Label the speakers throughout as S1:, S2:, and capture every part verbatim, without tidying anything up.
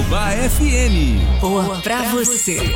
S1: Caiobá F M.
S2: Boa pra você.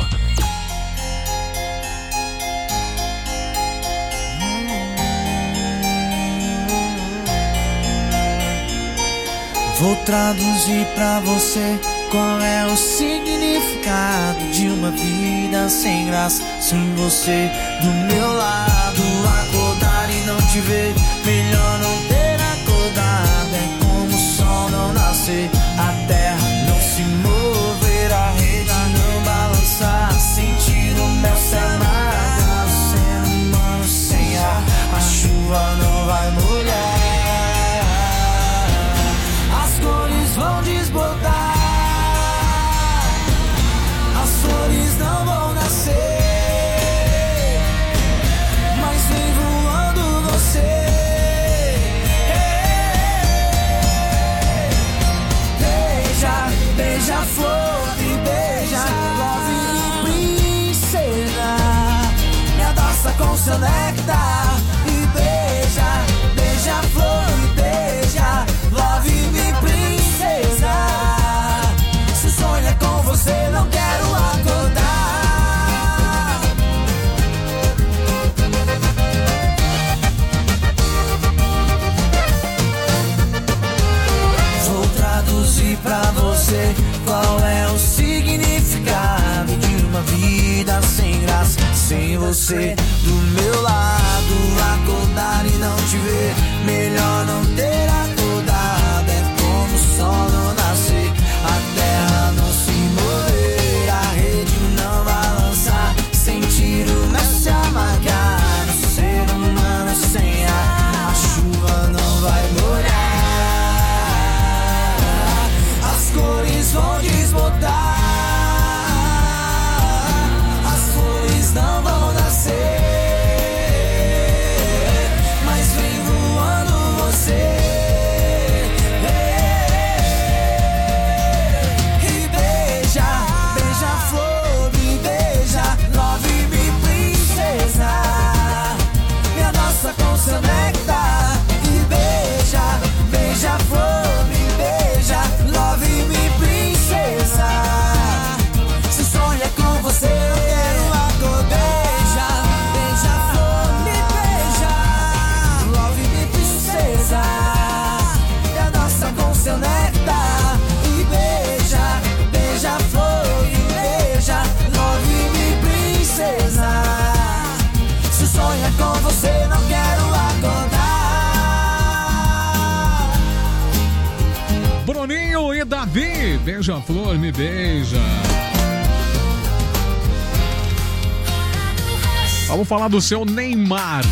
S3: Vou traduzir pra você qual é o significado de uma vida sem graça, sem você do meu lado. Acordar e não te ver, melhor não ter acordado. É como o sol não nascer, a terra não se mover, a rede não balançar, sentir o mel se amargar. O ser humano sem ar, a chuva não vai molhar. As cores vão desbotar, as flores não vão nascer, mas vem voando você. Beija, beija a flor e beija, love princesa, me abraça com seu néctar e beija, beija a flor e beija, love me princesa. Se sonha com você, não quero acordar. Vou traduzir pra você qual é o significado de uma vida sem graça, sem você do meu lado. Acordar e não te ver, melhor não ter acordado. É como o sol não nascer, a terra não se mover, a rede não balançar, sentir o mel se amargar. O ser humano sem ar, a chuva não vai molhar. As cores vão desbotar, as flores não vão nascer, mas vem voando você. E beija, beija a flor, me beija, love me princesa, me abraça com seu néctar e beija, beija a flor, me beija, love me princesa. Se sonha com você, eu quero acordar. Beija, beija a flor, me beija, love me princesa, me abraça com seu néctar e beija, beija a flor e beija, love me princesa. Se sonha com você, não quero acordar.
S4: Bruninho e Davi, beija-flor, me beija. Vamos falar do seu Neymar.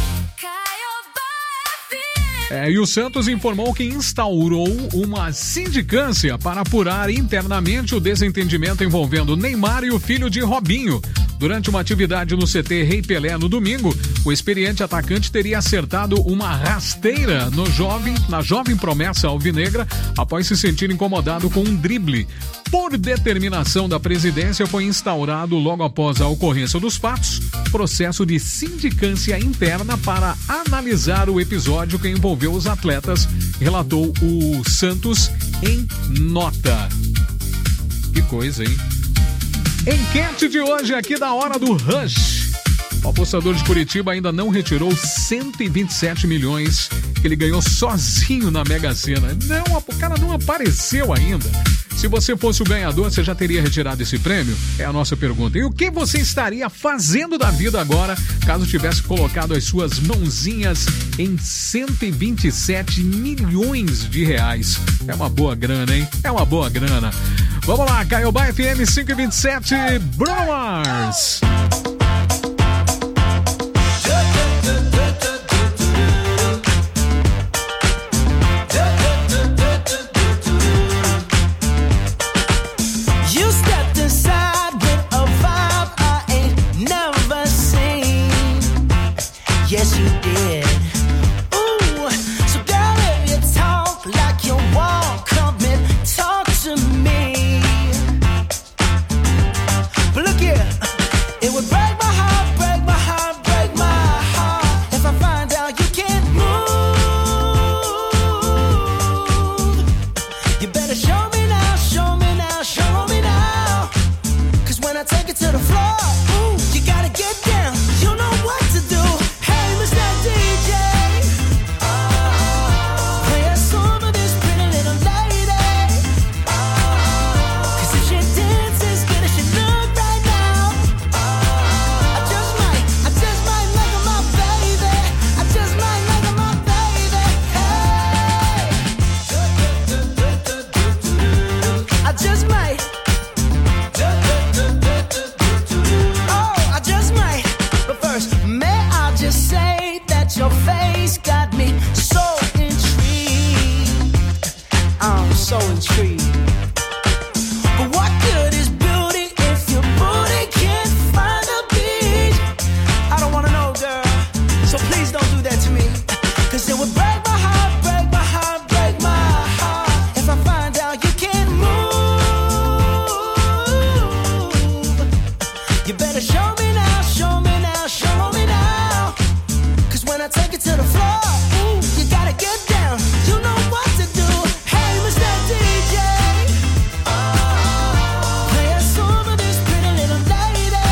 S4: É, e o Santos informou que instaurou uma sindicância para apurar internamente o desentendimento envolvendo Neymar e o filho de Robinho. Durante uma atividade no C T Rei Pelé no domingo, o experiente atacante teria acertado uma rasteira no jovem, na jovem promessa alvinegra após se sentir incomodado com um drible. Por determinação da presidência, foi instaurado, logo após a ocorrência dos fatos, processo de sindicância interna para analisar o episódio que envolveu os atletas, relatou o Santos em nota. Que coisa, hein? Enquete de hoje aqui da Hora do Rush. O apostador de Curitiba ainda não retirou cento e vinte e sete milhões que ele ganhou sozinho na Mega Sena. Não, o cara não apareceu ainda. Se você fosse o ganhador, você já teria retirado esse prêmio? É a nossa pergunta. E o que você estaria fazendo da vida agora, caso tivesse colocado as suas mãozinhas em cento e vinte e sete milhões de reais? É uma boa grana, hein? É uma boa grana. Vamos lá, Caiobá F M cinco e vinte e sete, Bruno Mars.
S3: Yes, you did. Ooh, so girl, if you talk like you walk, come and talk to me. But look here, it would fallen tree. But what good is beauty if your booty can't find a beat? I don't wanna know, girl, so please don't do that to me. Cause it would break my heart, break my heart, break my heart if I find out you can't move. You better show me now, show me now, show me now. Cause when I take it to the floor, ooh, you gotta get down. You know what to do. Hey, Mister D J, play a song for this pretty little lady.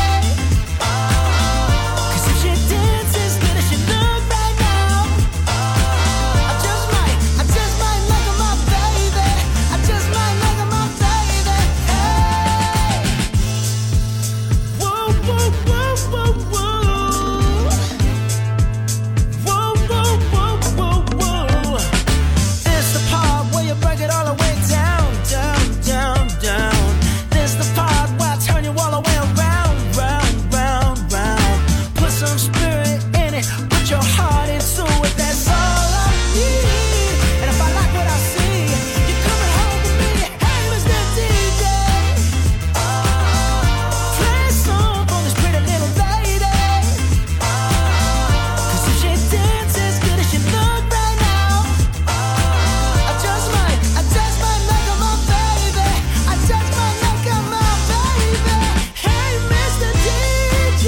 S3: Cause if she dances good as she look right now, I just might, I just might make her my baby. I just might make her my baby. Hey, whoa, whoa, whoa, whoa, whoa. Whoa, whoa, whoa, whoa, whoa. This the part where you break it all the way down, down, down, down. This the part where I turn you all the way around, round, round, round. Put some spirit in it, put your heart into it, that's all I need. And if I like what I see, you're coming home with me. Hey, Mister D J, play a song for this pretty little lady. Cause if she dances good as she look right now, I just might, I just might make her my baby. I just might make her my baby. Hey, Mister D J,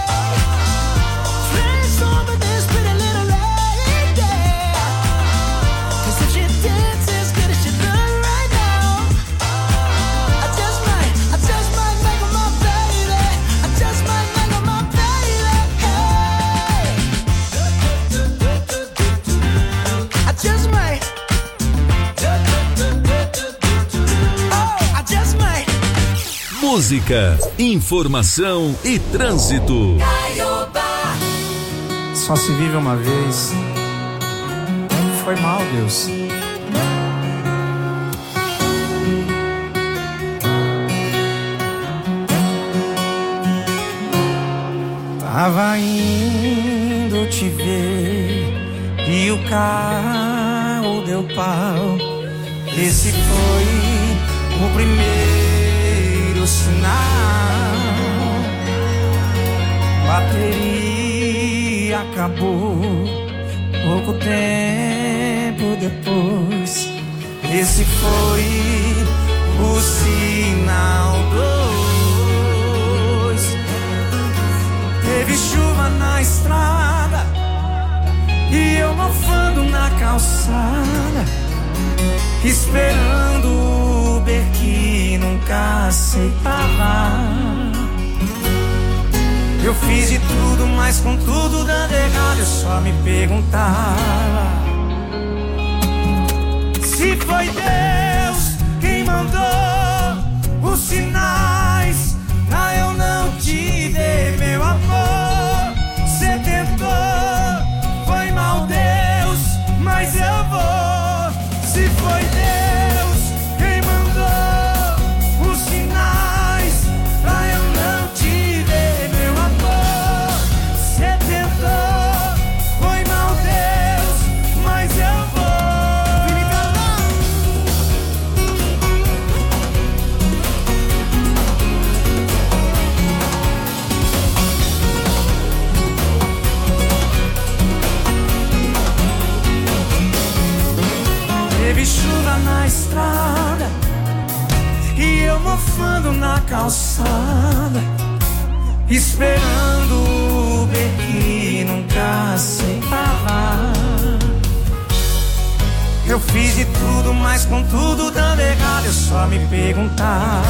S3: play a song for this pretty little lady. Cause if she dances good as she look right now, I just might, I just might make her my baby. I just might make her my baby. Hey, I just might. Oh, I just might.
S1: Música, informação e trânsito.
S5: Só se vive uma vez. Foi mal, Deus. Tava indo te ver e o carro deu pau. Esse foi o primeiro sinal. Bateria acabou pouco tempo depois. Esse foi o sinal dois. Teve chuva na estrada e eu mofando na calçada, esperando o Uber que nunca aceitava. Eu fiz de tudo, mas com tudo dando errado, eu só me perguntava se foi Deus quem mandou os sinais pra eu não te ver, meu amor. Cê tentou, foi mal, Deus, mas eu vou. Se foi Deus quem mandou os sinais pra eu não te ver, meu amor. Cê tentou, foi mal, Deus, mas eu vou. Teve chuva na estrada e eu mofando na calçada, esperando o Uber que nunca aceitava. Eu fiz de tudo, mas com tudo dando errado, eu só me perguntava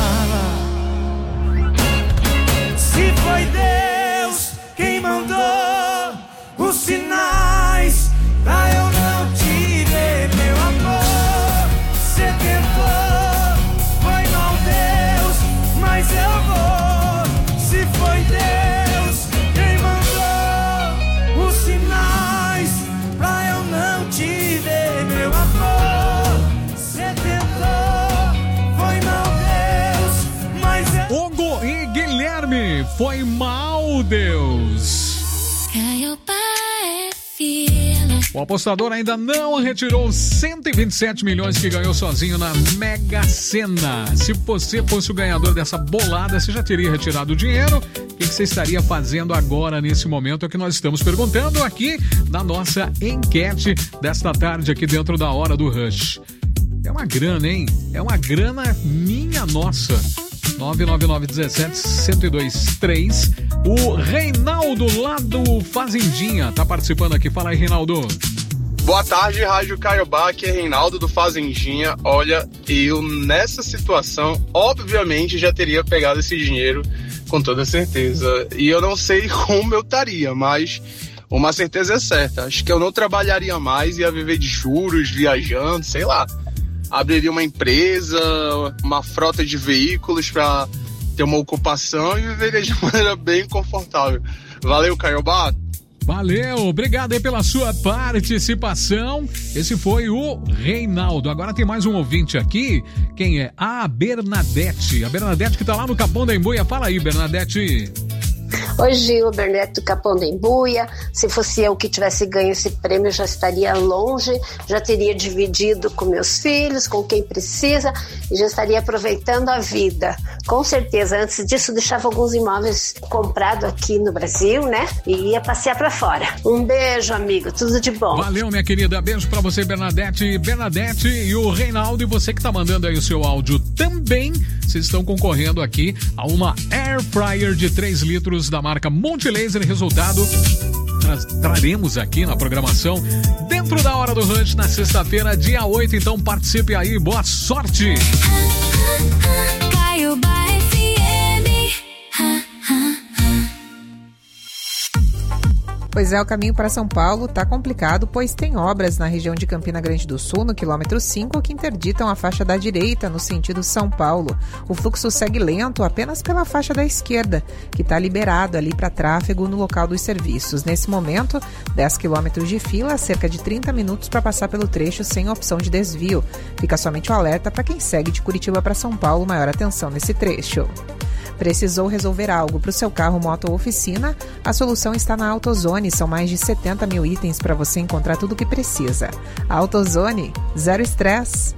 S5: se foi Deus quem mandou os sinais pra eu não te ver, meu amor. Cê tentou, foi mal, Deus, mas eu vou. Se foi Deus quem mandou os sinais pra eu não te ver, meu amor. Cê tentou, foi mal, Deus, mas eu...
S4: Hugo e Guilherme, foi mal, Deus.
S6: Can your body feel it?
S4: O apostador ainda não retirou cento e vinte e sete milhões que ganhou sozinho na Mega Sena. Se você fosse o ganhador dessa bolada, você já teria retirado o dinheiro? O que você estaria fazendo agora, nesse momento? É o que nós estamos perguntando aqui na nossa enquete desta tarde, aqui dentro da Hora do Rush. É uma grana, hein? É uma grana minha nossa. nove nove nove um sete um zero dois três. O Reinaldo lá do Fazendinha tá participando aqui. Fala aí, Reinaldo.
S6: Boa tarde, Rádio Caiobá, aqui é Reinaldo do Fazendinha. Olha, eu nessa situação, obviamente, já teria pegado esse dinheiro com toda certeza. E eu não sei como eu estaria, mas uma certeza é certa. Acho que eu não trabalharia mais, ia viver de juros, viajando, sei lá. Abriria uma empresa, uma frota de veículos para ter uma ocupação e viveria de maneira bem confortável. Valeu, Caiobá!
S4: Valeu, obrigado aí pela sua participação. Esse foi o Reinaldo. Agora tem mais um ouvinte aqui. Quem é? A Bernadette. A Bernadette que tá lá no Capão da Embuia. Fala aí, Bernadette.
S7: Oi, Gil, Bernadette do Capão da Embuia. Se fosse eu que tivesse ganho esse prêmio, eu já estaria longe, já teria dividido com meus filhos, com quem precisa, e já estaria aproveitando a vida. Com certeza, antes disso, deixava alguns imóveis comprados aqui no Brasil, né? E ia passear pra fora. Um beijo, amigo, tudo de bom.
S4: Valeu, minha querida. Beijo pra você, Bernadette. Bernadette e o Reinaldo, e você que tá mandando aí o seu áudio também, vocês estão concorrendo aqui a uma Air Fryer de três litros da marca Multilaser. Resultado nós traremos aqui na programação dentro da Hora do Rush na sexta-feira, dia oito. Então participe aí, boa sorte.
S8: Pois é, o caminho para São Paulo está complicado, pois tem obras na região de Campina Grande do Sul, no quilômetro cinco, que interditam a faixa da direita no sentido São Paulo. O fluxo segue lento apenas pela faixa da esquerda, que está liberado ali para tráfego no local dos serviços. Nesse momento, dez quilômetros de fila, cerca de trinta minutos para passar pelo trecho sem opção de desvio. Fica somente o alerta para quem segue de Curitiba para São Paulo, maior atenção nesse trecho. Precisou resolver algo para o seu carro, moto ou oficina? A solução está na AutoZone. São mais de setenta mil itens para você encontrar tudo o que precisa. AutoZone, zero estresse.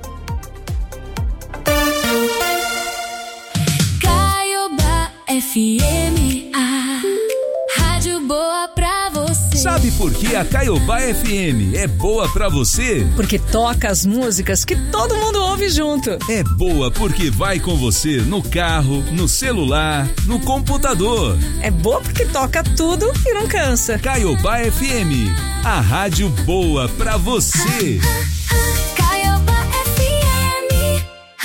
S2: Caiobá F M, a rádio boa pra você.
S1: Sabe por que a Caiobá F M é boa pra você?
S9: Porque toca as músicas que todo mundo ouve junto.
S1: É boa porque vai com você no carro, no celular, no computador.
S9: É boa porque toca tudo e não cansa.
S1: Caiobá F M, a rádio boa pra você.
S2: Caiobá F M.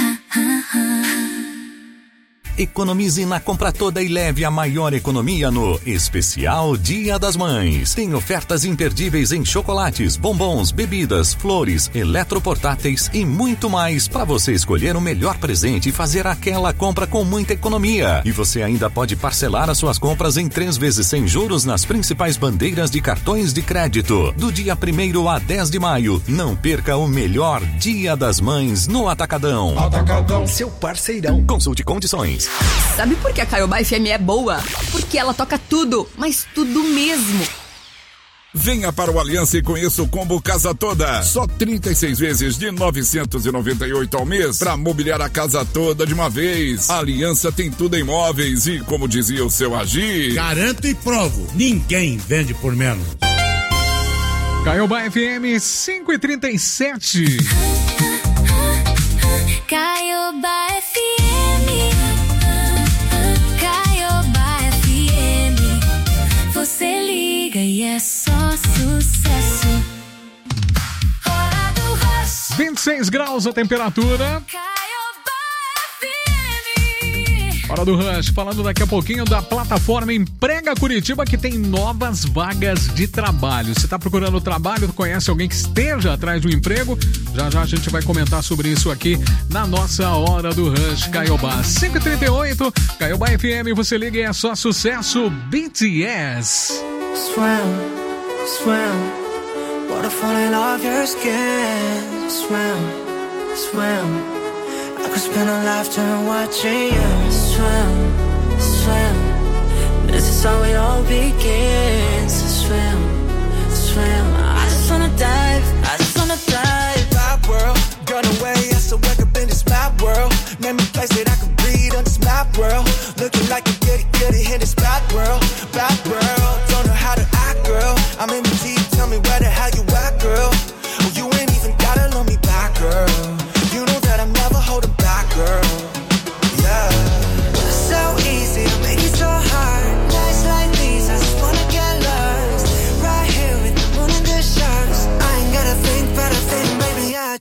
S10: Economize na compra toda e leve a maior economia no Especial Dia das Mães. Tem ofertas imperdíveis em chocolates, bombons, bebidas, flores, eletroportáteis e muito mais para você escolher o melhor presente e fazer aquela compra com muita economia. E você ainda pode parcelar as suas compras em três vezes sem juros nas principais bandeiras de cartões de crédito. Do dia primeiro a dez de maio, não perca o melhor Dia das Mães no Atacadão.
S11: Atacadão, seu parceirão.
S10: Consulte condições.
S12: Sabe por que a Caiobá F M é boa? Porque ela toca tudo, mas tudo mesmo.
S13: Venha para o Aliança e conheça o combo Casa Toda. Só trinta e seis vezes de novecentos e noventa e oito ao mês para mobiliar a casa toda de uma vez. A Aliança tem tudo em móveis e, como dizia o seu Agir,
S14: garanto e provo, ninguém vende por menos.
S4: Caiobá F M cinco e trinta e sete.
S2: Caiobá F M. Caiobá F M. Você liga e é só sucesso. Hora do Rush.
S4: vinte e seis graus a temperatura. Hora do Rush, falando daqui a pouquinho da plataforma Emprega Curitiba, que tem novas vagas de trabalho. Você está procurando trabalho, conhece alguém que esteja atrás de um emprego? Já já a gente vai comentar sobre isso aqui na nossa Hora do Rush Caiobá. cinco e trinta e oito, Caiobá F M, você liga e é só sucesso. B T S.
S3: Swim, swim, water falling off your skin. Swim, swim. I could spend a lifetime watching you swim, swim. This is how it all begins. Swim, swim. I just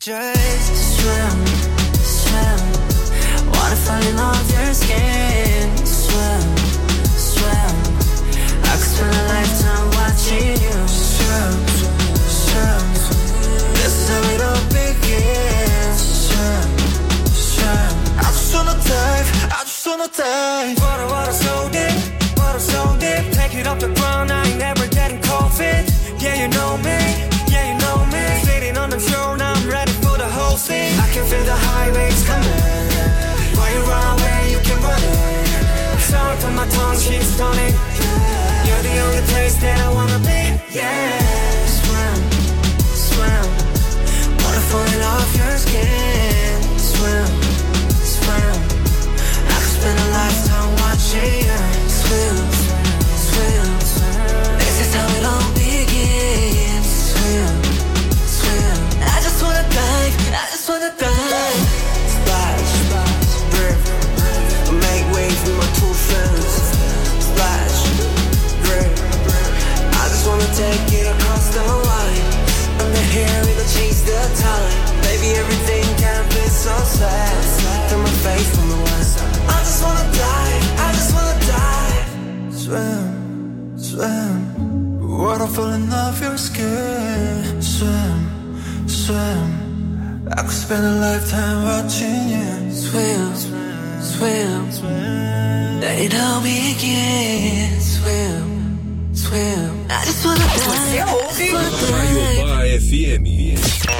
S3: just swim, swim. Wanna fall in love your skin. Swim, swim. I could spend a lifetime watching you swim, swim. This is how it all begins. Swim, swim. I just wanna dive, I just wanna dive. Water, water so deep, water so deep. Take it off the ground, I ain't never getting cold feet. Yeah, you know me, yeah, you know me. Sitting on the shore, now I'm ready for the whole scene. I can feel the high waves coming. While you run away, you can run it. Sorry for my tongue, she's stunning. You're the only place that I wanna be. Yeah, swim, swim. Water falling off your skin. Swim, swim. I could spend a lifetime watching you swim, swim, swim. This is how it all begins. Swim, swim. I just wanna dive, I just wanna dive. Splash, rip, make waves with my two friends. Splash, rip. I just wanna take it across the line. Under here we gon' chase the time. Baby, everything can be so sad. Turn my face from the west. I just wanna dive, I just wanna dive. Swim, swim. Water falling off your skin. Swim, swim. I could spend a lifetime watching you swim, swim, swim. Let it all begin. Swim, swim. I just wanna dive.
S1: Caiobá F M.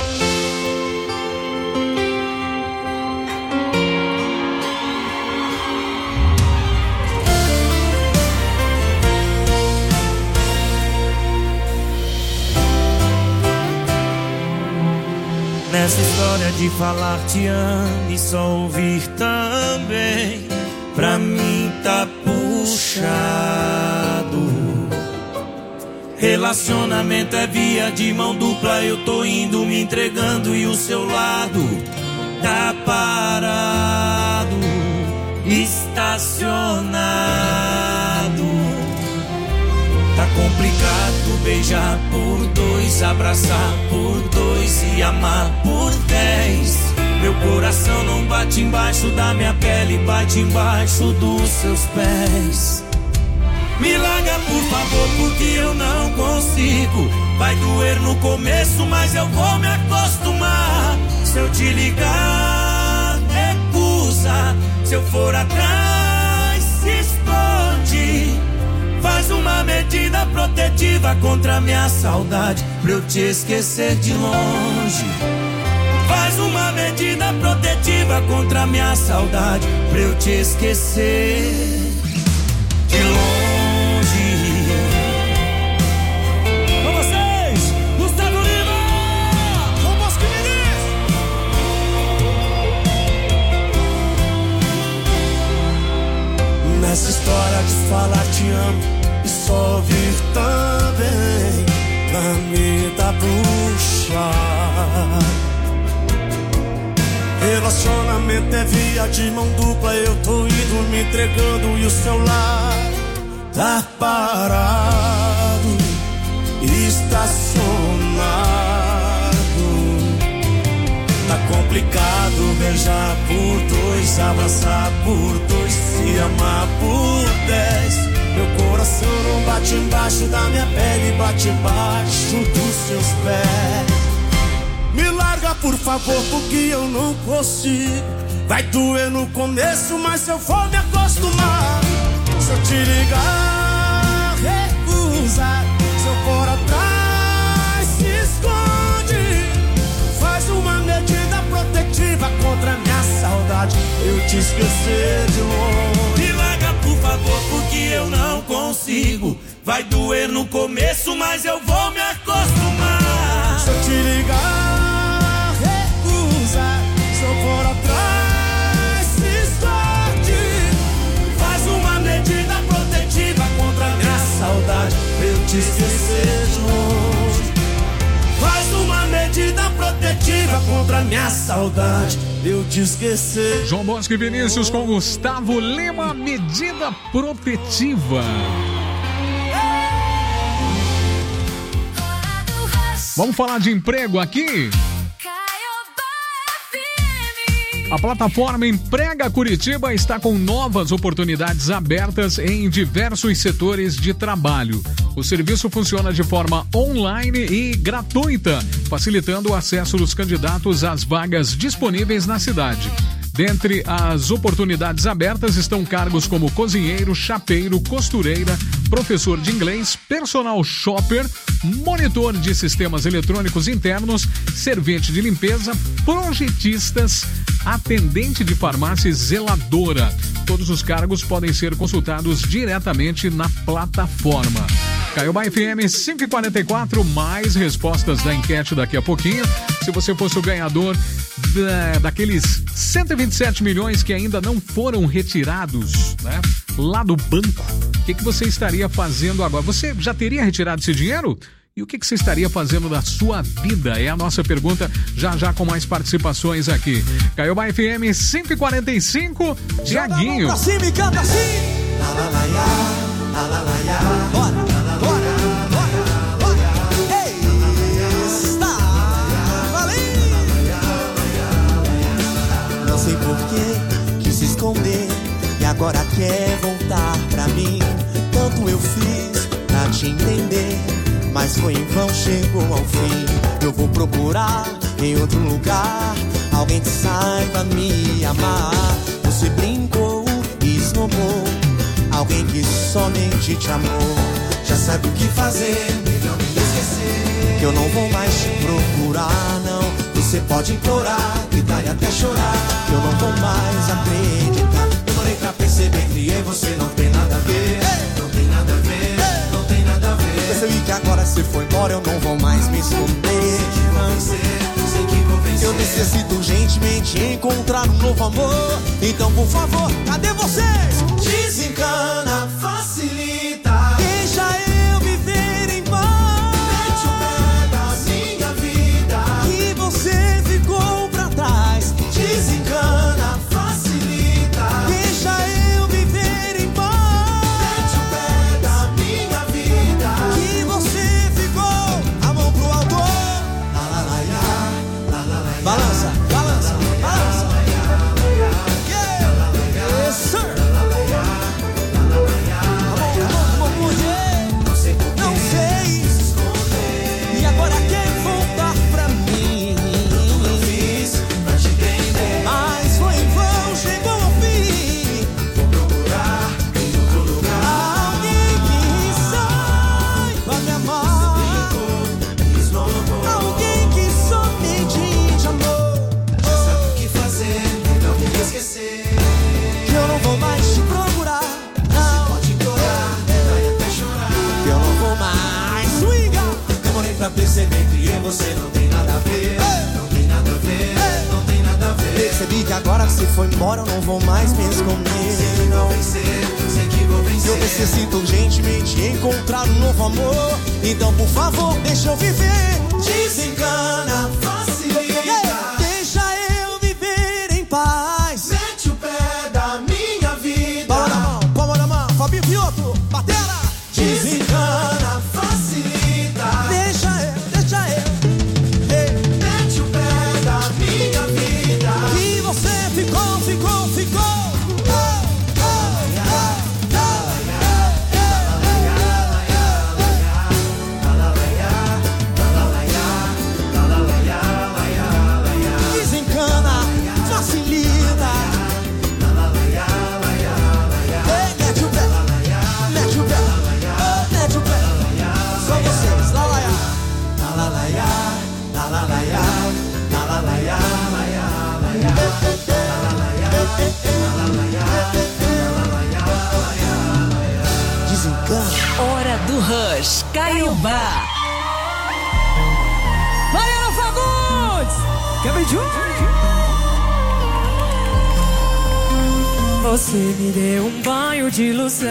S5: Nessa história de falar te amo e só ouvir também, pra mim tá puxado. Relacionamento é via de mão dupla, eu tô indo me entregando e o seu lado tá parado, estacionado. Tá complicado beijar por dois, abraçar por dois e amar por dez. Meu coração não bate embaixo da minha pele, bate embaixo dos seus pés. Me larga por favor, porque eu não consigo. Vai doer no começo, mas eu vou me acostumar. Se eu te ligar, recusa. Se eu for atrás, se esconde. Faz uma medida protetiva contra a minha saudade, pra eu te esquecer de longe. Faz uma medida protetiva contra a minha saudade, pra eu te esquecer de longe. Com vocês, Gustavo Lima, com Bosque Muniz. Nessa história de falar te amo e só ouvir também, pra mim tá puxado. Relacionamento é via de mão dupla, eu tô indo me entregando e o seu lado tá parado, estacionado. Tá complicado beijar por dois, abraçar por dois, se amar por dez. Meu coração não bate embaixo da minha pele, bate embaixo dos seus pés. Me larga por favor, porque eu não consigo. Vai doer no começo, mas eu vou me acostumar. Se eu te ligar, recusa. Se eu for atrás, se esconde. Faz uma medida protetiva contra a minha saudade, eu te esquecer de longe. Me larga por favor, porque eu não consigo. Vai doer no começo, mas eu vou me acostumar. Se eu te ligar, recusa. Se eu for atrás, se esconde. Faz uma medida protetiva contra a minha saudade, pra eu te esquecer de longe. Faz uma medida protetiva contra a minha saudade, eu te esquecer.
S4: João Bosque e Vinícius com Gustavo Lima, medida protetiva. Vamos falar de emprego aqui? A plataforma Emprega Curitiba está com novas oportunidades abertas em diversos setores de trabalho. O serviço funciona de forma online e gratuita, facilitando o acesso dos candidatos às vagas disponíveis na cidade. Dentre as oportunidades abertas estão cargos como cozinheiro, chapeiro, costureira, professor de inglês, personal shopper, monitor de sistemas eletrônicos internos, servente de limpeza, projetistas, atendente de farmácia e zeladora. Todos os cargos podem ser consultados diretamente na plataforma. Caiobá F M cinco e quarenta e quatro, mais respostas da enquete daqui a pouquinho. Se você fosse o ganhador da, daqueles cento e vinte e sete milhões que ainda não foram retirados, né, lá do banco, o que, que você estaria fazendo agora? Você já teria retirado esse dinheiro? E o que, que você estaria fazendo da sua vida? É a nossa pergunta, já já com mais participações aqui. Caiobá F M cinco e quarenta e cinco, Tiaguinho.
S3: Pra cima e canta assim. La, la, la, ya, la, la, la, ya. Bora, bora, bora, bora. Ei, está valendo. Não sei por que quis se esconder e agora quer voltar pra mim. Tanto eu fiz pra te entender, mas foi em vão, chegou ao fim. Eu vou procurar em outro lugar alguém que saiba me amar. Você brincou e esnobou alguém que somente te amou. Já sabe o que fazer, melhor me esquecer, que eu não vou mais te procurar, não. Você pode implorar, gritar e até chorar, que eu não vou mais acreditar. Demorei pra perceber que eu e você não tem nada a ver. Não tem nada a ver, não tem nada a ver. Percebi que agora você foi embora, eu não vou mais me esconder. Sei que vou vencer. Eu necessito urgentemente encontrar um novo amor. Então, por favor, cadê vocês? Desencana, facilita, deixa eu viver em paz. Mete o pé da minha vida e você ficou pra trás. Desencana, facilita, deixa eu viver em paz. Mete o pé da minha vida e você ficou. A mão pro alto. La la la ya, la la la ya. Balança, balança, balança. Yes, sir. Não sei, e agora quer voltar pra mim. Eu fiz pra te entender, mas foi em vão, chegou ao fim. Vou procurar em outro lugar alguém que saiba me amar, alguém que somente te amou. Já sabe o que fazer, não me esquecer, que eu não vou mais te procurar. Pra perceber que eu e você não tem nada a ver. Ei! Não tem nada a ver, ei! Não tem nada a ver. Percebi que agora que você foi embora eu não vou mais me esconder. Sei que vou vencer, sei que vou vencer. Eu necessito urgentemente encontrar um novo amor. Então por favor, deixa eu viver. Desencana, facilita, deixa eu viver em paz. Mete o pé da minha vida. Palma na mão, palma na mão, Fabinho Vioto, batera. Desencana, facilita, deixa eu, deixa eu. Ei. Mete o pé da minha vida e você ficou, ficou, ficou. Desencana, facilita. Ei, mete o pé, mete o pé, mete o pé. Só vocês, lá, lá, lá. La la la ya, la la la ya, la la la ya, la ya, la ya, la la ya, la la ya, la la ya, la ya. Desencana.
S9: Hora do Rush, Caiobá. Mariana Fagundes, Cabelinho.
S15: Você me deu um banho de ilusão,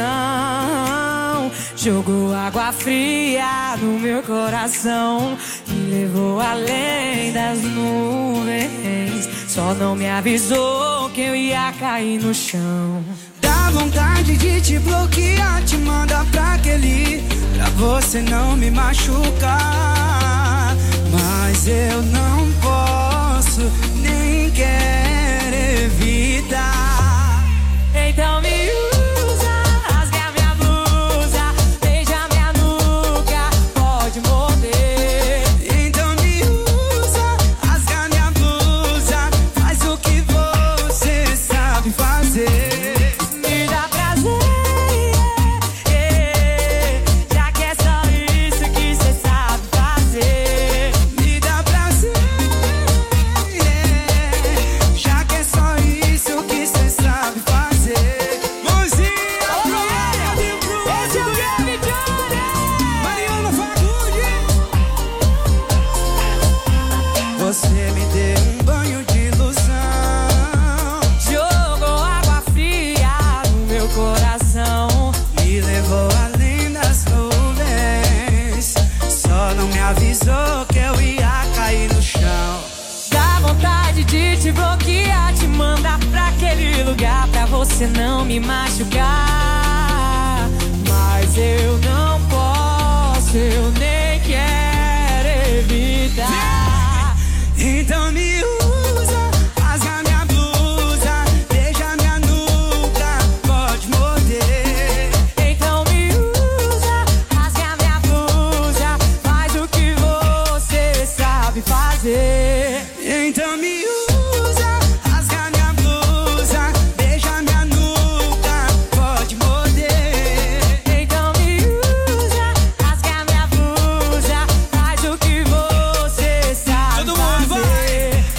S15: jogou água fria no meu coração, me levou além das nuvens, só não me avisou que eu ia cair no chão. Dá vontade de te bloquear, te mandar pra aquele, pra você não me machucar, mas eu não posso nem quero
S5: fazer um banho de ilusão.
S15: Jogou água fria no meu coração,
S5: me levou além das nuvens, só não me avisou que eu ia cair no chão.
S15: Dá vontade de te bloquear, te mandar pra aquele lugar pra você não me machucar. Mas eu não posso, eu nem quero evitar.
S5: Então me usa, rasga minha blusa, beija minha nuca, pode morder.
S15: Então me usa, rasga minha blusa, faz o que você sabe fazer.
S5: Então me usa, rasga minha blusa, beija minha nuca, pode morder.
S15: Então me usa, rasga minha blusa, faz o que você sabe
S5: Todo mundo
S15: fazer.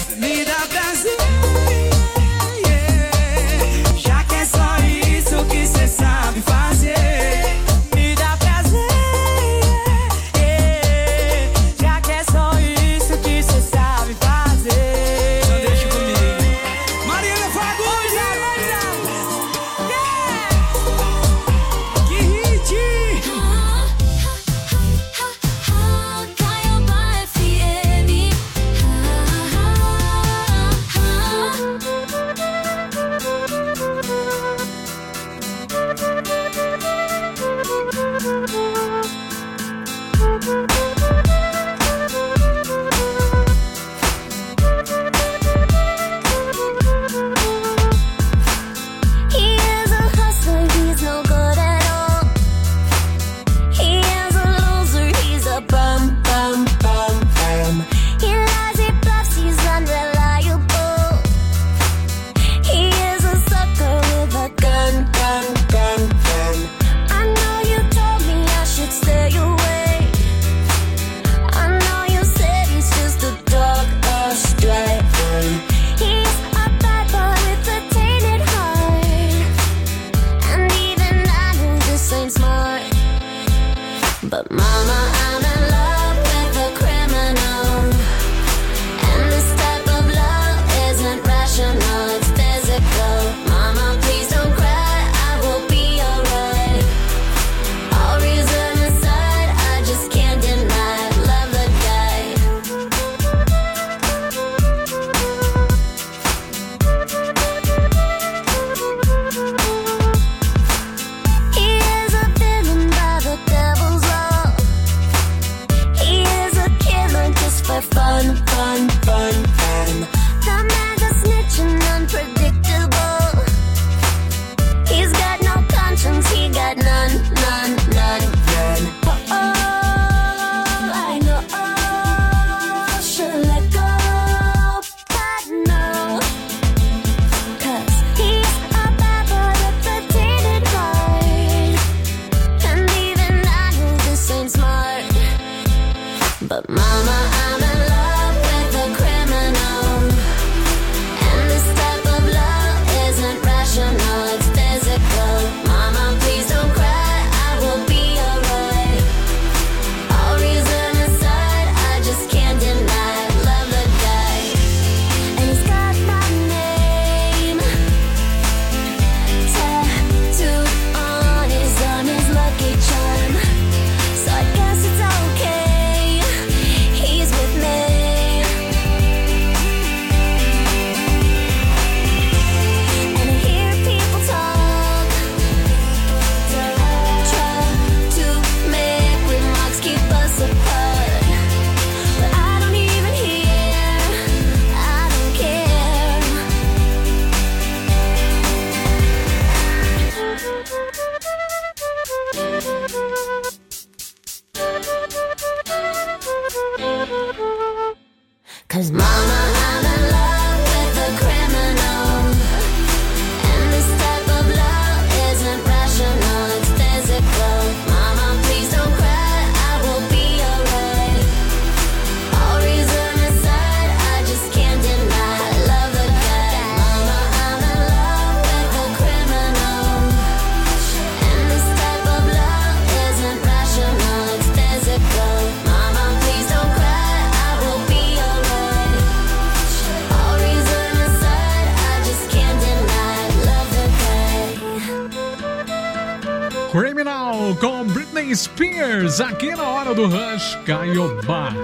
S4: Criminal com Britney Spears, aqui na hora do Rush, Caiobá.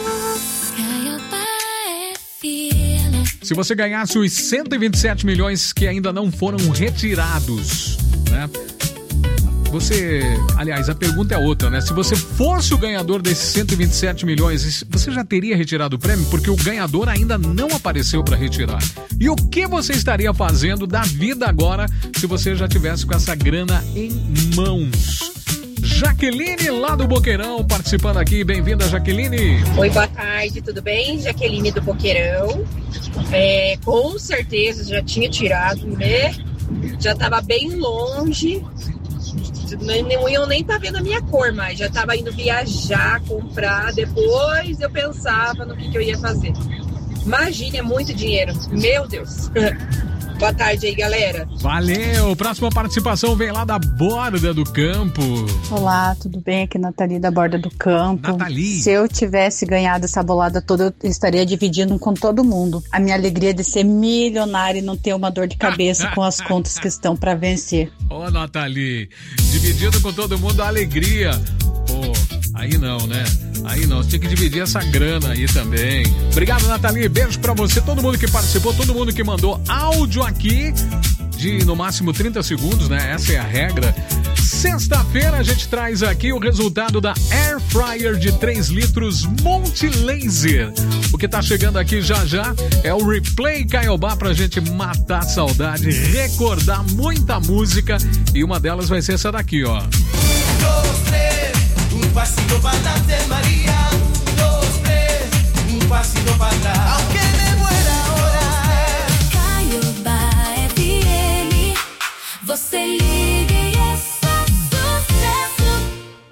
S4: Se você ganhasse os cento e vinte e sete milhões que ainda não foram retirados, né? Você, aliás, a pergunta é outra, né? Se você fosse o ganhador desses cento e vinte e sete milhões, você já teria retirado o prêmio? Porque o ganhador ainda não apareceu para retirar. E o que você estaria fazendo da vida agora se você já tivesse com essa grana em mãos? Jaqueline, lá do Boqueirão, participando aqui. Bem-vinda, Jaqueline.
S16: Oi, boa tarde, tudo bem? Jaqueline do Boqueirão. É, com certeza já tinha tirado, né? Já estava bem longe. Não iam nem estar vendo a minha cor, mas já estava indo viajar, comprar. Depois eu pensava no que, que eu ia fazer. Imagine, é muito dinheiro. Meu Deus. Boa tarde aí, galera.
S4: Valeu. Próxima participação vem lá da Borda do Campo.
S17: Olá, tudo bem? Aqui é Nathalie da Borda do Campo.
S4: Nathalie.
S17: Se eu tivesse ganhado essa bolada toda, eu estaria dividindo com todo mundo. A minha alegria de ser milionária e não ter uma dor de cabeça com as contas que estão para vencer.
S4: Ô, Nathalie, dividindo com todo mundo a alegria. Pô, aí não, né? Aí não, você tem que dividir essa grana aí também. Obrigado, Nathalie, beijo pra você, todo mundo que participou, todo mundo que mandou áudio aqui de no máximo trinta segundos, né? Essa é a regra. Sexta-feira a gente traz aqui o resultado da Air Fryer de três litros Monte Laser. O que tá chegando aqui já já é o Replay Caiobá pra gente matar a saudade, recordar muita música, e uma delas vai ser essa daqui, ó.
S3: Dos, tres, un pasito para adelante, María. Un, dos, tres, un pasito para atrás. Aunque me muera ahora.
S2: Caiobá F M, você liga e é só sucesso.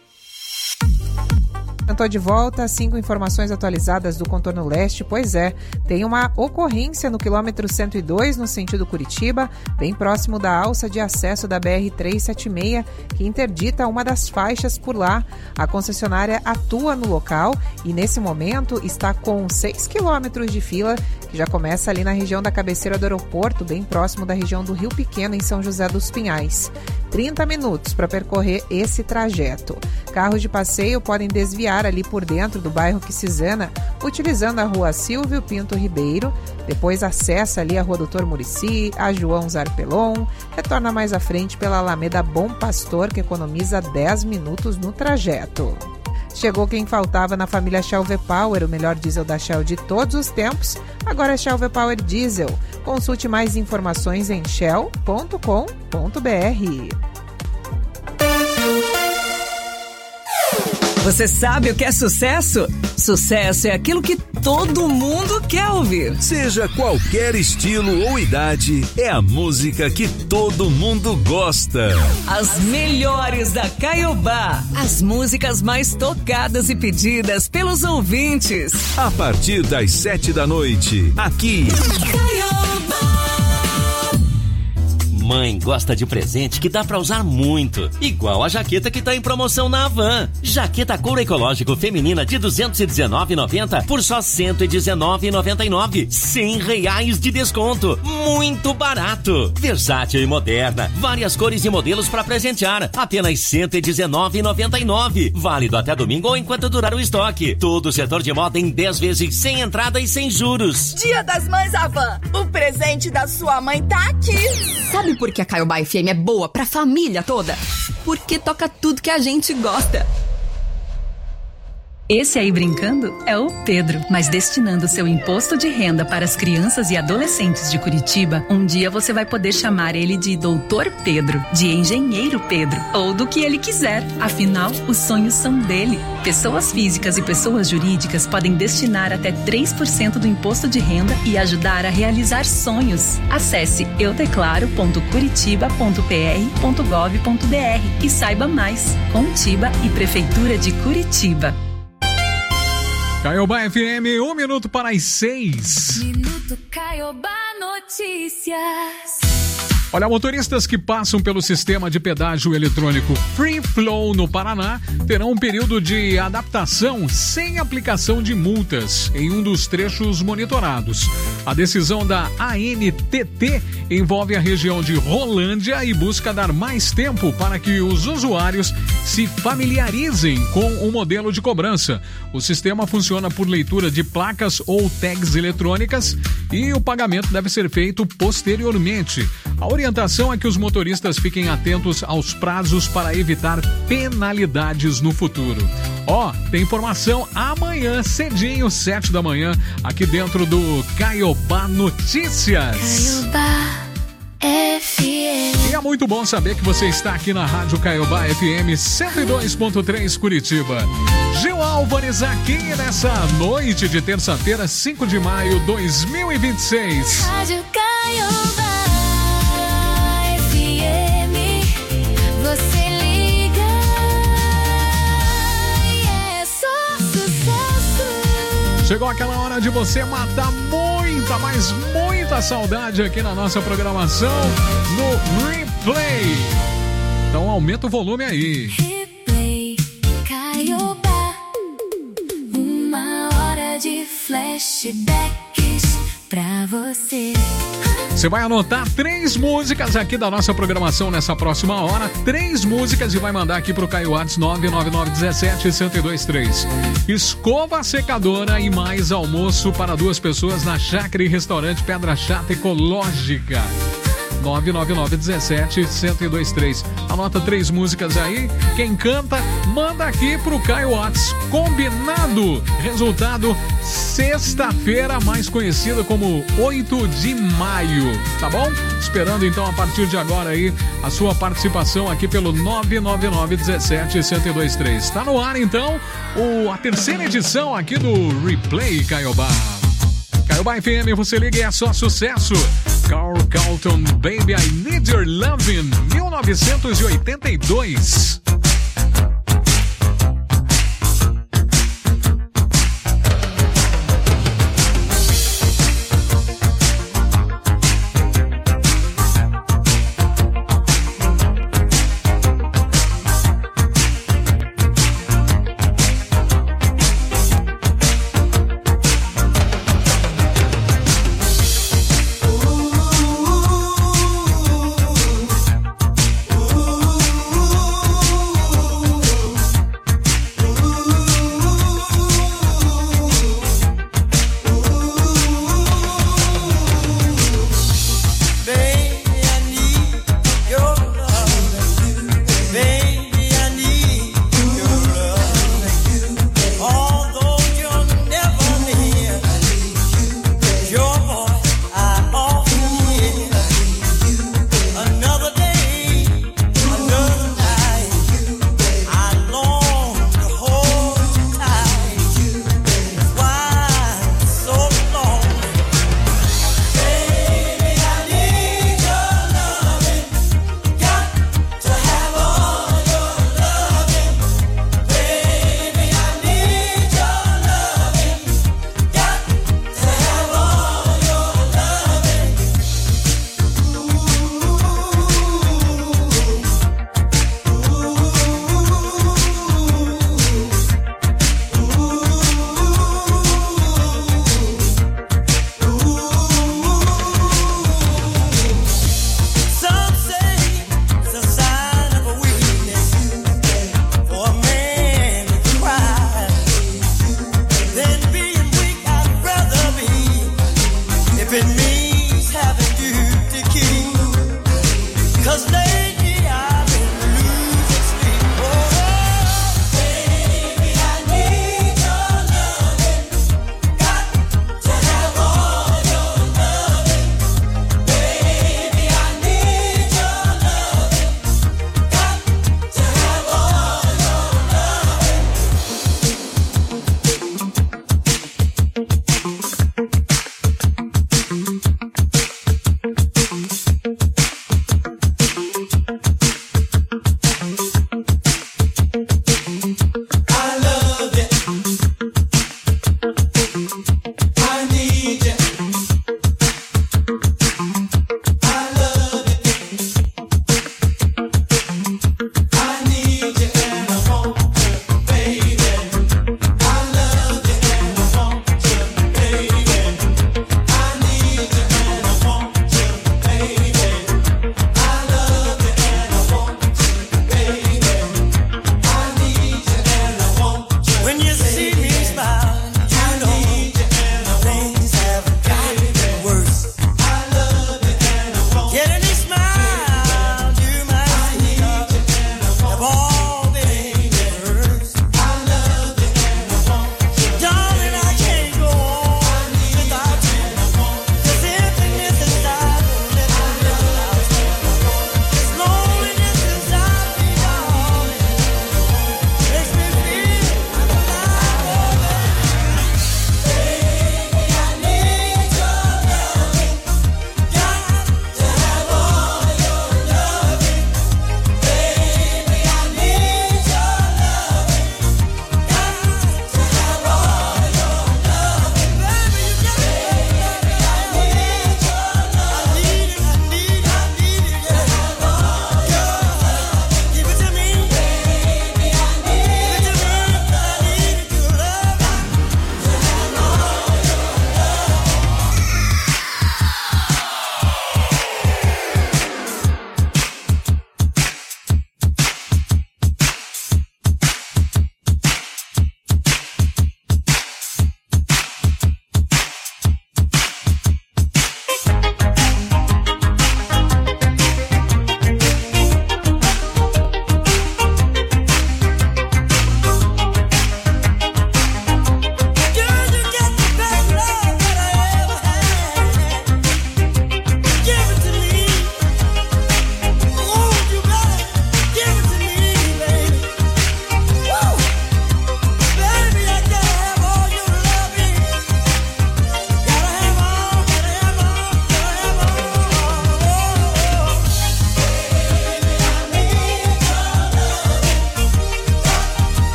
S8: Eu tô de volta, cinco informações atualizadas do contorno leste. Pois é, tem uma ocorrência no quilômetro cento e dois, no sentido Curitiba, bem próximo da alça de acesso da B R trezentos e setenta e seis, que interdita uma das faixas por lá. A concessionária atua no local e, nesse momento, está com seis quilômetros de fila, que já começa ali na região da cabeceira do aeroporto, bem próximo da região do Rio Pequeno, em São José dos Pinhais. trinta minutos para percorrer esse trajeto. Carros de passeio podem desviar ali por dentro do bairro Quisizana, utilizando a rua Silvio Pinto Ribeiro, depois acessa ali a rua Doutor Muricy, a João Zarpelon, retorna mais à frente pela Alameda Bom Pastor, que economiza dez minutos no trajeto. Chegou quem faltava na família Shell V-Power, o melhor diesel da Shell de todos os tempos. Agora é Shell V-Power Diesel. Consulte mais informações em shell ponto com ponto b r.
S9: Você sabe o que é sucesso? Sucesso é aquilo que todo mundo quer ouvir.
S1: Seja qualquer estilo ou idade, é a música que todo mundo gosta.
S9: As melhores da Caiobá. As músicas mais tocadas e pedidas pelos ouvintes.
S1: A partir das sete da noite, aqui.
S2: Caiobá.
S18: Mãe gosta de presente que dá pra usar muito. Igual a jaqueta que tá em promoção na Havan. Jaqueta couro ecológico feminina de duzentos e dezenove reais e noventa centavos por só cento e dezenove reais e noventa e nove centavos. cem reais de desconto. Muito barato. Versátil e moderna. Várias cores e modelos pra presentear. Apenas cento e dezenove reais e noventa e nove centavos. Válido até domingo ou enquanto durar o estoque. Todo o setor de moda em dez vezes sem entrada e sem juros.
S19: Dia das Mães Havan. O presente da sua mãe tá aqui.
S12: Sabe por que a Caiobá F M é boa pra família toda? Porque toca tudo que a gente gosta.
S20: Esse aí brincando é o Pedro, mas destinando seu imposto de renda para as crianças e adolescentes de Curitiba, um dia você vai poder chamar ele de Doutor Pedro, de Engenheiro Pedro, ou do que ele quiser. Afinal, os sonhos são dele. Pessoas físicas e pessoas jurídicas podem destinar até três por cento do imposto de renda e ajudar a realizar sonhos. Acesse eu declaro ponto curitiba ponto p r ponto gov ponto b r e saiba mais. Contiba e Prefeitura de Curitiba.
S4: Caiobá F M, um minuto para as seis.
S2: Minuto Caiobá Notícias.
S4: Olha, motoristas que passam pelo sistema de pedágio eletrônico Free Flow no Paraná terão um período de adaptação sem aplicação de multas em um dos trechos monitorados. A decisão da A N T T envolve a região de Rolândia e busca dar mais tempo para que os usuários se familiarizem com o modelo de cobrança. O sistema funciona por leitura de placas ou tags eletrônicas e o pagamento deve ser feito posteriormente. A orientação é que os motoristas fiquem atentos aos prazos para evitar penalidades no futuro. Ó, oh, tem informação amanhã, cedinho, sete da manhã, aqui dentro do Caiobá Notícias.
S2: Caiobá F M.
S4: E é muito bom saber que você está aqui na Rádio Caiobá F M cento e dois ponto três Curitiba. Gil Álvares aqui nessa noite de terça-feira, cinco de maio de dois mil e vinte e seis.
S2: Rádio Caiobá F M, você liga e é só sucesso.
S4: Chegou aquela hora de você matar muita, mas muita saudade aqui na nossa programação no Replay. Então aumenta o volume aí.
S2: Replay, Caiobá, uma hora de flashbacks pra você.
S4: Você vai anotar três músicas aqui da nossa programação nessa próxima hora. Três músicas e vai mandar aqui pro Caio Whats nove nove nove um sete, um zero dois três. Escova secadora e mais almoço para duas pessoas na Chácara e Restaurante Pedra Chata Ecológica. nove nove nove um sete, um zero dois três. Anota três músicas aí. Quem canta, manda aqui pro Caio Whats. Combinado? Resultado, sexta-feira, mais conhecida como oito de maio. Tá bom? Esperando então a partir de agora aí a sua participação aqui pelo nove nove nove um sete, um zero dois três. Tá no ar então o, a terceira edição aqui do Replay Caiobá. Caiobá F M, você liga e é só sucesso. Carl Carlton, Baby, I Need Your Lovin', mil novecentos e oitenta e dois.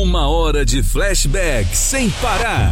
S1: Uma hora de flashback sem parar.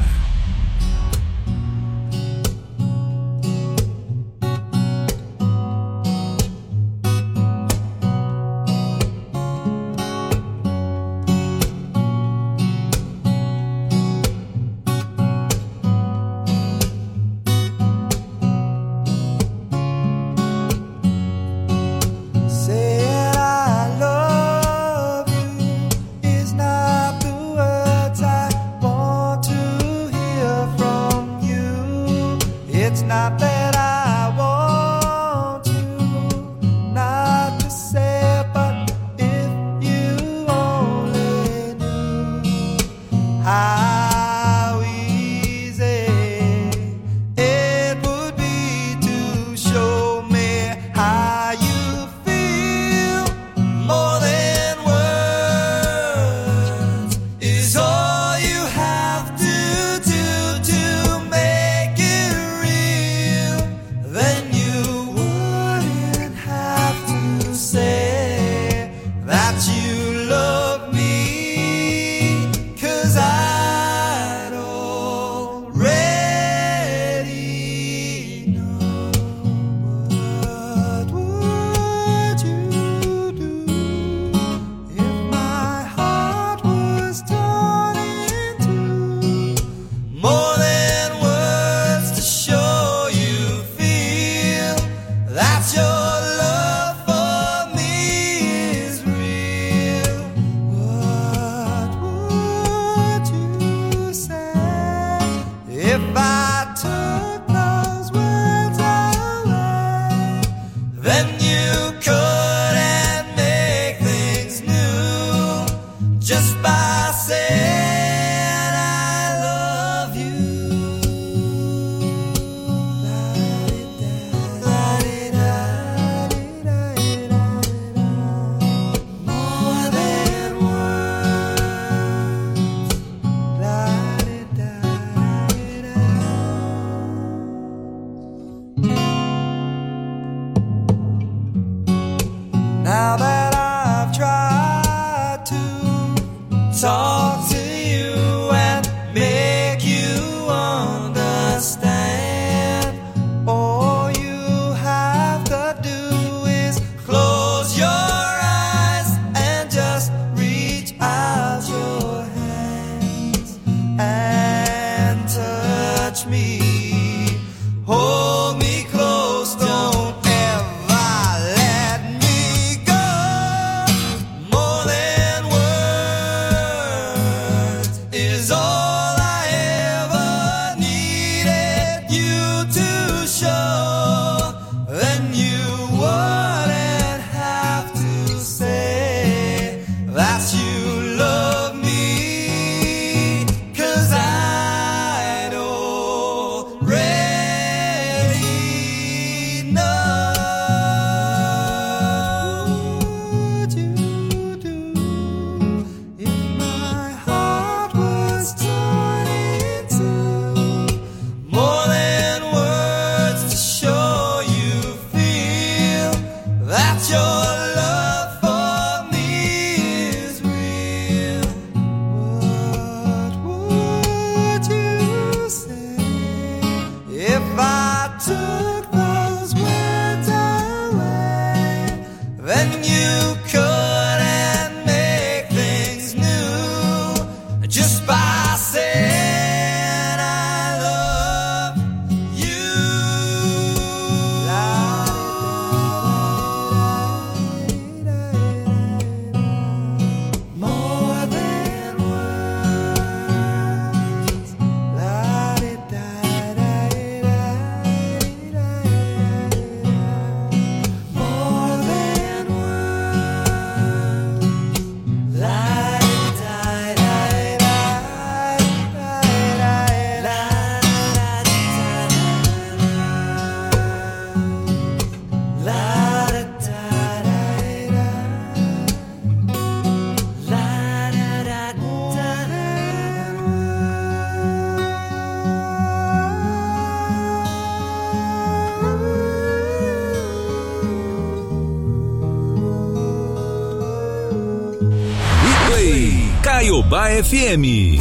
S1: Caiobá F M.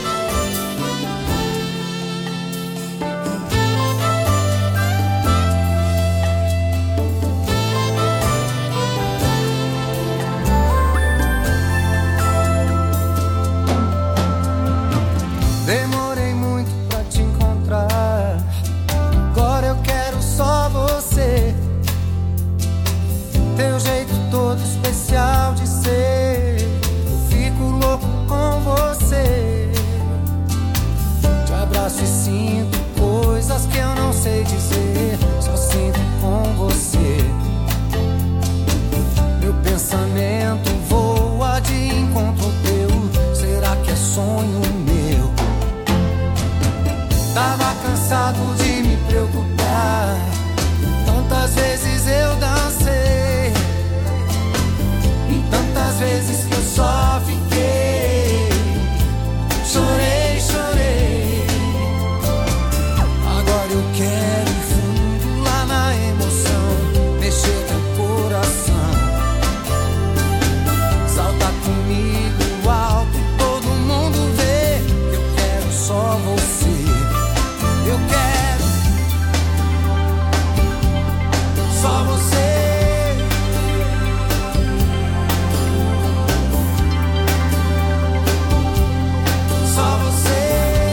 S3: Demorei muito pra te encontrar, agora eu quero só você. Teu jeito todo especial de ser, eu fico louco com você. Te abraço e sinto coisas que eu não sei dizer, só sinto com você. Meu pensamento voa de encontro ao teu, será que é sonho meu? Tava cansado de me preocupar, tantas vezes eu dancei, e tantas vezes que eu só fiquei, chorei, chorei. Agora eu quero ir fundo lá na emoção, mexer teu coração, salta comigo alto, todo mundo vê, eu quero só você. Eu quero só você. Só você.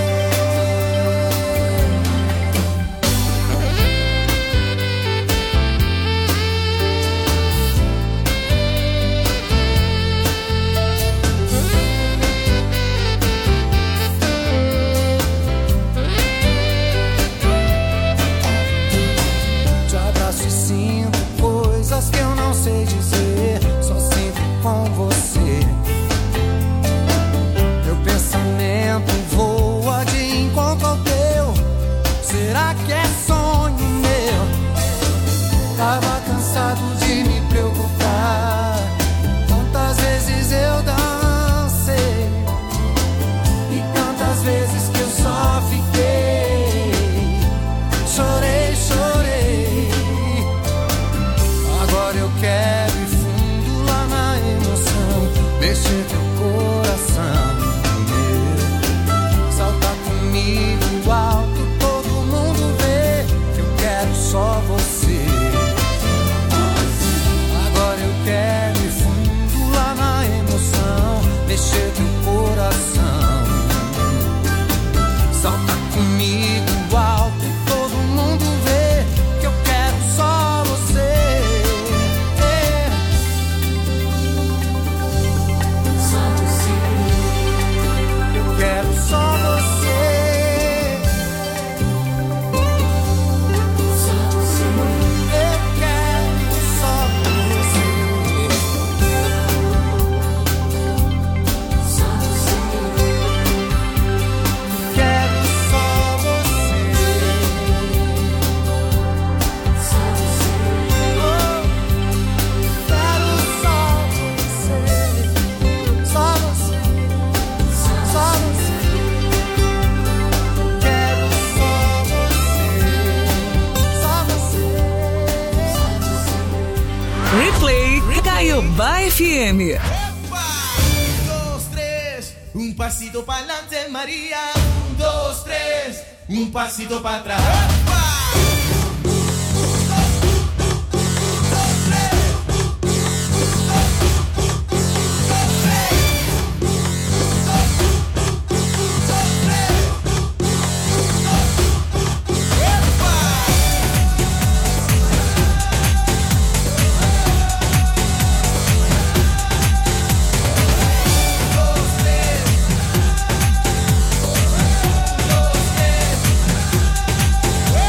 S3: Sinto coisas que eu não sei dizer, só sinto com você. Meu pensamento voa de encontro ao teu, será que é sonho meu? Tava cansado de me preocupar, tantas vezes eu dancei, e tantas vezes que eu só fiquei, chorei, chorei. Agora eu quero ir fundo lá na emoção, mexer teu coração meu, saltar comigo alto, todo mundo vê que eu quero só você. Agora eu quero ir fundo lá na emoção, mexer teu coração, saltar comigo alto, todo mundo vê que eu quero só você. Quero só você. Só você. Eu quero só você. Só você. Quero só você. Só você. Oh, quero só você. Só você. Só você.
S9: Replay Caiobá F M.
S5: Un, dos, tres, un pasito para adelante, María. Un, dos, tres, un pasito para atrás.
S3: Hey!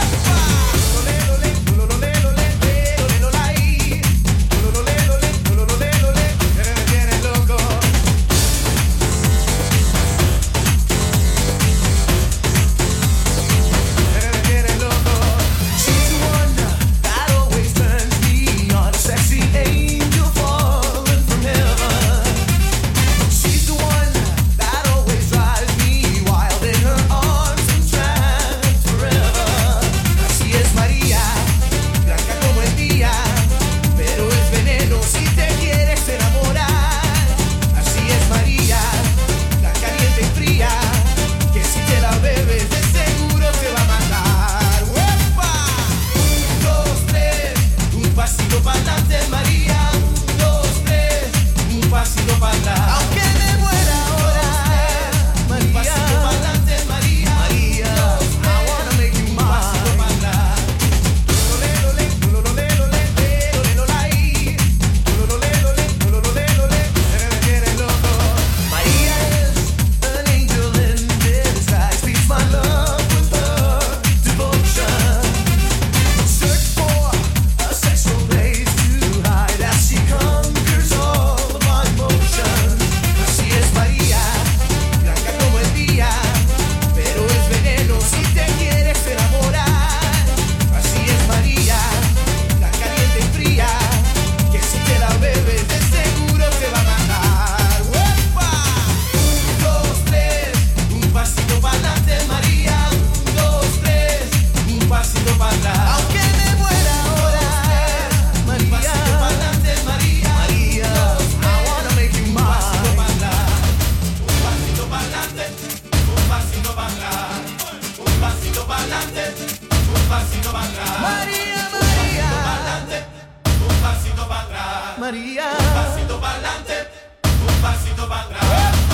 S5: María. Un pasito para adelante, un pasito para atrás.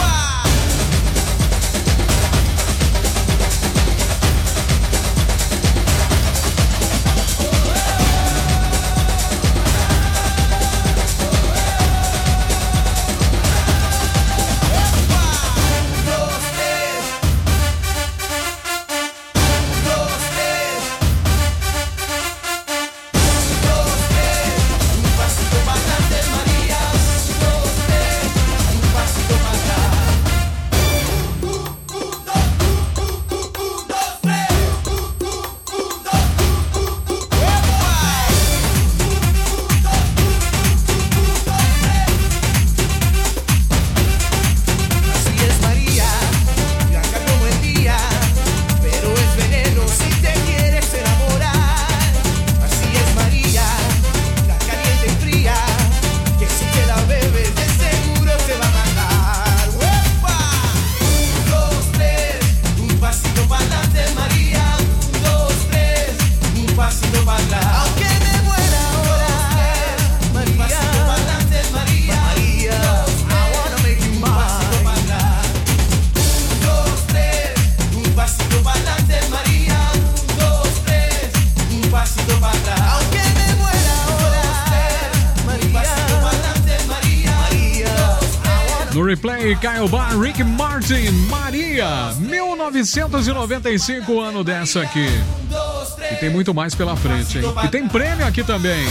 S4: Replay, Caio Bar, Rick Martin, Maria, mil novecentos e noventa e cinco, ano dessa aqui. E tem muito mais pela frente, hein? E tem prêmio aqui também.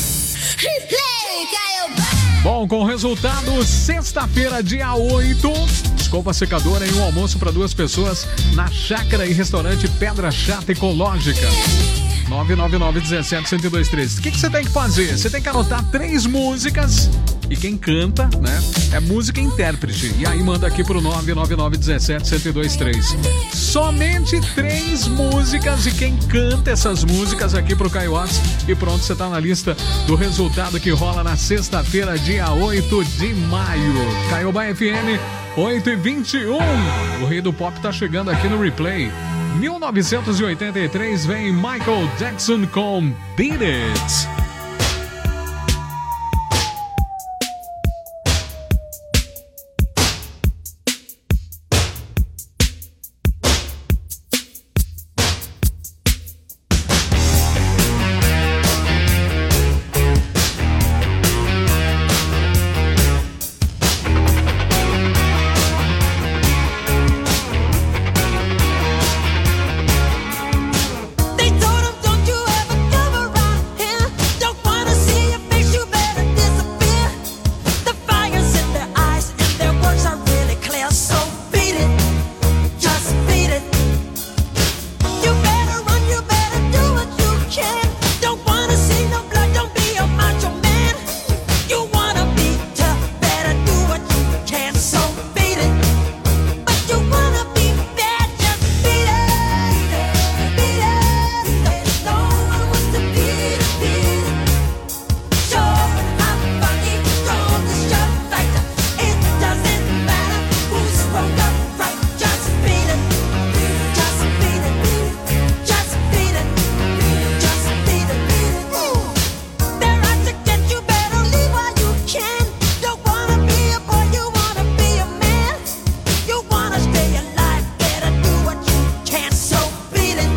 S4: Bom, com o resultado, sexta-feira, dia oito, escova secadora e um almoço para duas pessoas na Chácara e Restaurante Pedra Chata Ecológica. nove nove nove, um sete, um dois três. O que, que você tem que fazer? Você tem que anotar três músicas e quem canta, né, é música e intérprete. E aí manda aqui pro nove nove nove, um sete, um dois três. Somente três músicas e quem canta essas músicas aqui pro Caio Watts. E pronto, você tá na lista do resultado que rola na sexta-feira, dia oito de maio. Caioba F M, oito e vinte e um. O rei do pop tá chegando aqui no Replay. mil novecentos e oitenta e três vem Michael Jackson com Beat It.